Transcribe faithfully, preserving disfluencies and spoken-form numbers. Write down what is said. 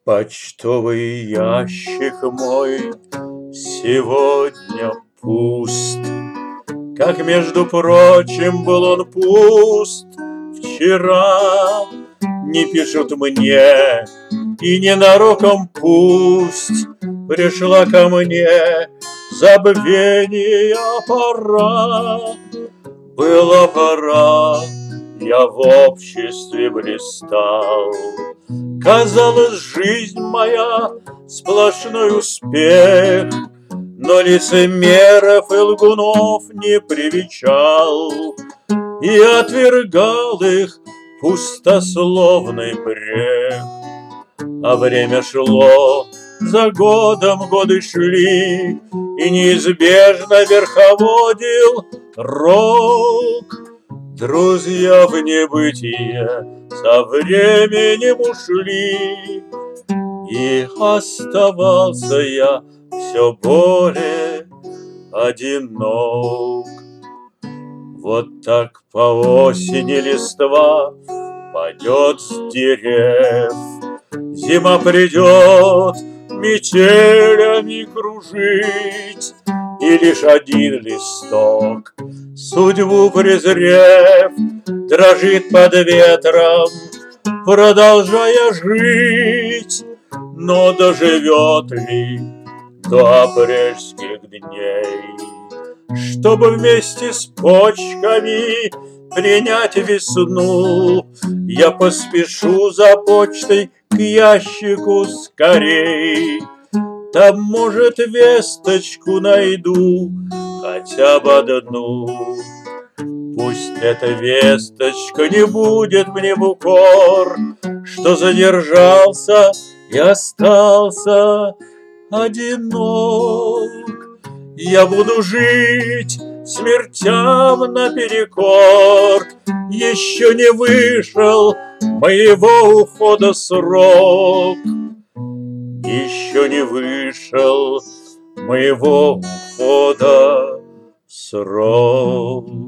Почтовый ящик мой сегодня пуст, как, между прочим, был он пуст вчера. Не пишут мне, и ненароком пусть пришла ко мне забвения пора. Была пора, я в обществе блистал, казалось, жизнь моя сплошной успех, но лицемеров и лгунов не привечал и отвергал их пустословный брех. А время шло, за годом годы шли, и неизбежно верховодил рок. Друзья в небытие со временем ушли, и оставался я все более одинок. Вот так по осени листва падет с дерев, зима придет метелями кружить, и лишь один листок, судьбу презрев, дрожит под ветром, продолжая жить. Но доживет ли до апрельских дней, чтобы вместе с почками принять весну? Я поспешу за почтой к ящику скорей, там, может, весточку найду, хотя бы одну. Пусть эта весточка не будет мне в укор, что задержался и остался одинок. Я буду жить смертям наперекор, еще не вышел моего ухода срок. Еще не вышел моего ухода срок.